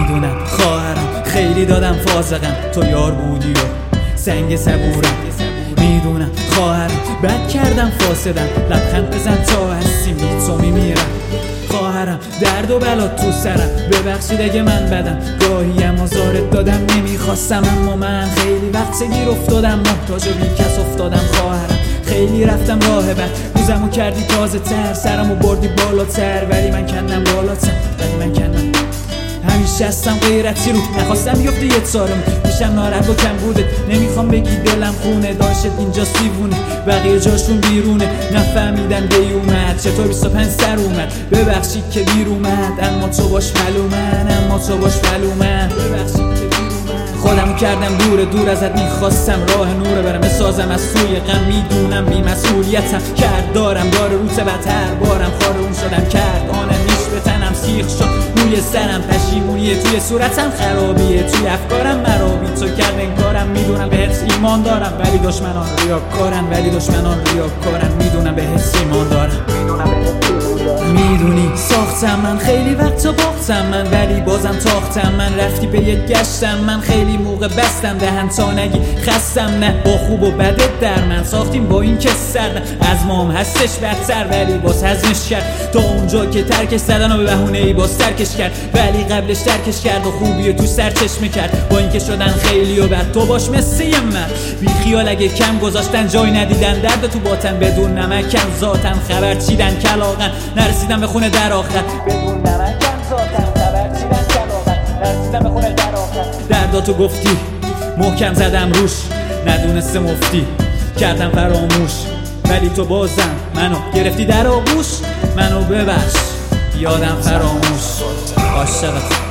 میدونم خواهرم خیلی دادم فاسقم، تو یار بودی و سنگ صبورم. میدونم خواهرم بد کردم فاسدم، لبخند بزن تا هستی تو میمیرم. خواهرم درد و بلا تو سرم، ببخشید اگه من بدم گاهیم آزارت دادم نمیخواستم، اما من خیلی وقت گیر افتادم، محتاج و بی کس افتادم. خواهرم خیلی رفتم راه بد، روزمو کردی تازه تر، سرمو بردی بالاتر ولی من کندم بالاتر، همیشه هستم غیرتی رو، نخواستم بیفته یه تارم، میشم ناراحت و کم بودت، نمیخوام بگی دلم خونه، داشت اینجا سیوونه بقیه جاشون بیرونه، نفهمیدن دی اومد چطور 25 سر اومد، ببخشید که دیر اومد اما تو باش ملومن، ببخشید که دیر اومد. خودمو کردم دور ازت، میخواستم راه نوره برم بسازم از سوی غم، میدونم بی مسئولیتم کرد دارم داره روز بدتر، بارم خار اون شدم کرد آنم نیش به تنم سیخ شد روی سرم، پشیمونیه توی صورتم، خرابیه توی افکارم، مرا بی تو کرد انکارم. میدونم بهت ایمان دارم ولی دشمنان ریاکارن، میدونم بهت ایمان دارم. میدونی ساختم من خیلی وقت باختم من، ولی بازم تاختم من، رفتی به یک گشتم من، خیلی موقع بستم دهن تا نگی خستم، نه با خوب و بدت در من ساختیم با این که سردم، از مام هستش بدتر ولی باز هضمش کرد، تا اونجا که ترکش زدن و به بهونه ای باز ترکش کرد، ولی قبلش ترکش کرد و خوبی تو سر چشمه کرد، با اینکه شدن خیلی و بد تو باش مثل من، بی خیال اگه کم گذاشتن جای ندیدن، درد تو باطن بدون نمکن ذاتن، خبر چیدن کلاغن نرسیدم به خونه در آخر، بدون نمکن ذاتن خبر چیدن کلاغن نرسیدم به خونه در آخر. درداتو گفتی محکم زدم روش، ندونسته مفتی کردم فراموش، ولی تو بازم منو گرفتی در آغوش، منو ببخش یادم فراموش، عاشقت.